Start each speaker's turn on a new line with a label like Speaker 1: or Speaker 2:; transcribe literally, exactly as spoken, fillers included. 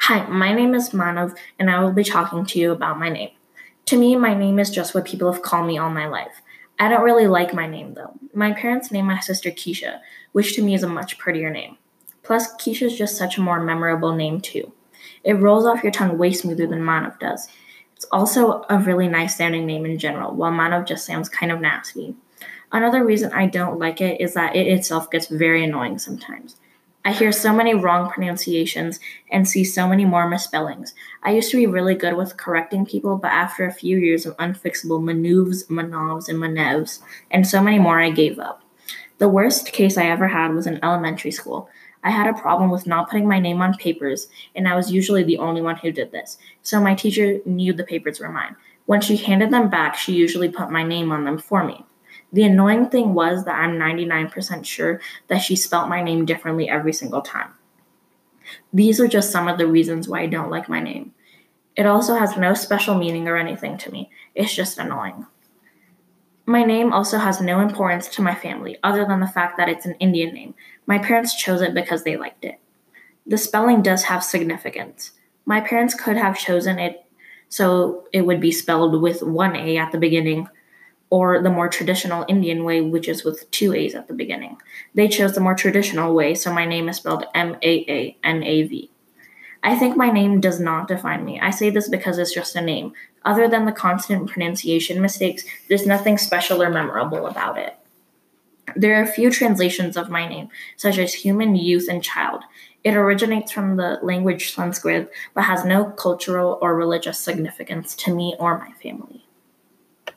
Speaker 1: Hi, my name is Manav, and I will be talking to you about my name. To me, my name is just what people have called me all my life. I don't really like my name, though. My parents named my sister Keisha, which to me is a much prettier name. Plus, Keisha is just such a more memorable name, too. It rolls off your tongue way smoother than Manav does. It's also a really nice sounding name in general, while Manav just sounds kind of nasty. Another reason I don't like it is that it itself gets very annoying sometimes. I hear so many wrong pronunciations and see so many more misspellings. I used to be really good with correcting people, but after a few years of unfixable maneuvers, manovs, and manevs, and so many more, I gave up. The worst case I ever had was in elementary school. I had a problem with not putting my name on papers, and I was usually the only one who did this, so my teacher knew the papers were mine. When she handed them back, she usually put my name on them for me. The annoying thing was that I'm ninety-nine percent sure that she spelt my name differently every single time. These are just some of the reasons why I don't like my name. It also has no special meaning or anything to me. It's just annoying. My name also has no importance to my family, other than the fact that it's an Indian name. My parents chose it because they liked it. The spelling does have significance. My parents could have chosen it so it would be spelled with one A at the beginning, or the more traditional Indian way, which is with two A's at the beginning. They chose the more traditional way, so my name is spelled M A A N A V. I think my name does not define me. I say this because it's just a name. Other than the constant pronunciation mistakes, there's nothing special or memorable about it. There are a few translations of my name, such as human, youth, and child. It originates from the language Sanskrit, but has no cultural or religious significance to me or my family.